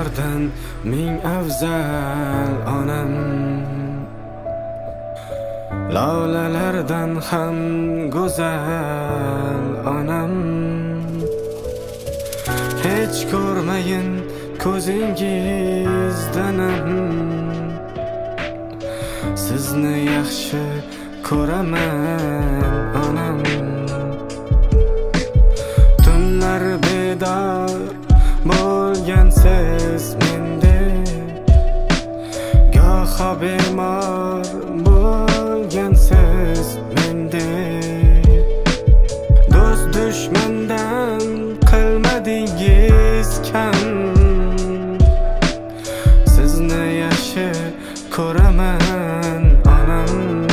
gullardan ming afzal onam, lolalardan ham go'zal onam. Hech ko'rmayin ko'zingizdanam, sizni yaxshi ko'raman onam. Tunlar bedor bo'lgansiz mende, goho bemor bo'lgansiz mende. Do'st dushmandan qilmadingiz kam, sizni yaxshi ko'raman onam.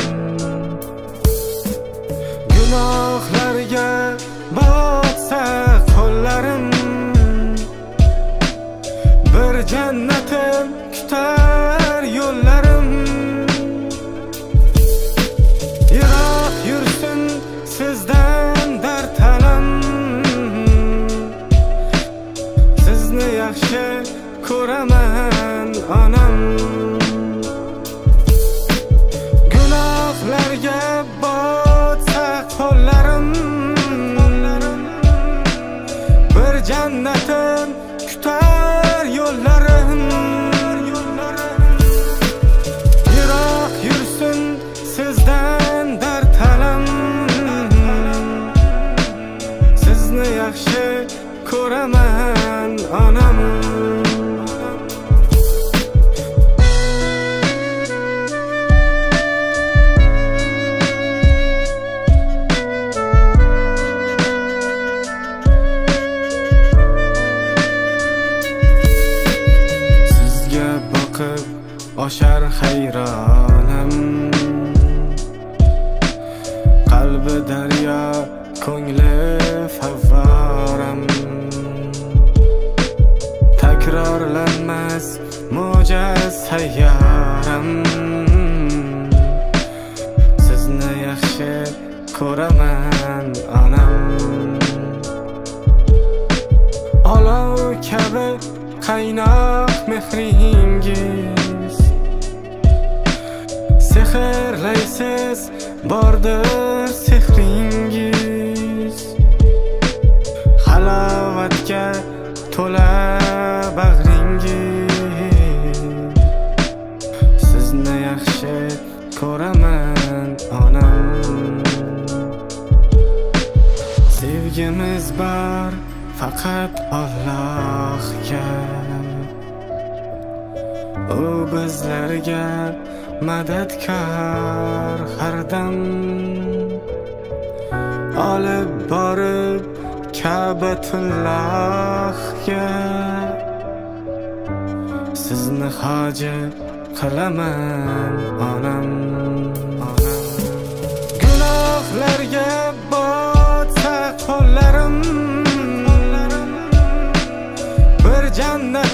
Gunohlarga botsa qo'llarim, bir jannatim kutar yo'llarim. Yiroq yursin sizdan dard alam, sizni yaxshi ko'raman onam. Gunohlarga botsa qo'llarim, bir jannatim kutar yo'llarim. Yiroq yursin sizdan dard alam, sizni yaxshi ko'raman onam. Oshar hayronam, qalbi daryo, ko'ngli favvoram. Takrorlanmas mo'jiz sayyoram, sizni yaxshi ko'raman onam. Olov kabi qaynoq mehringiz, sehrlaysiz bordir sehringiz. Halovatga to'la bag'ringiz, sizni yaxshi ko'raman onam. Sevgimiz bor faqat Allohga, u bizlarga madadkor har dam. Olib borib Ka'batullohga, sizni hoji qilaman onam. Gunohlarga botsa qo'llarim, bir jannat